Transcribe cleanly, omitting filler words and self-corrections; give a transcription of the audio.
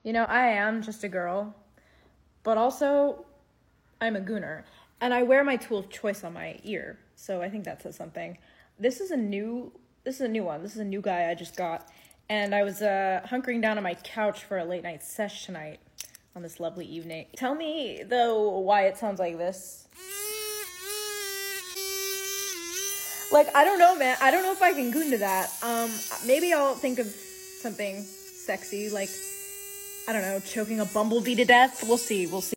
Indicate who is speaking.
Speaker 1: You know, I am just a girl, but also I'm a gooner. And I wear my tool of choice on my ear, so I think that says something. This is a new one. This is a new guy I just got. And I was hunkering down on my couch for a late night sesh tonight on this lovely evening. Tell me, though, why it sounds like this. Like, I don't know, man. I don't know if I can goon to that. Maybe I'll think of something sexy, like, I don't know, choking a bumblebee to death. We'll see.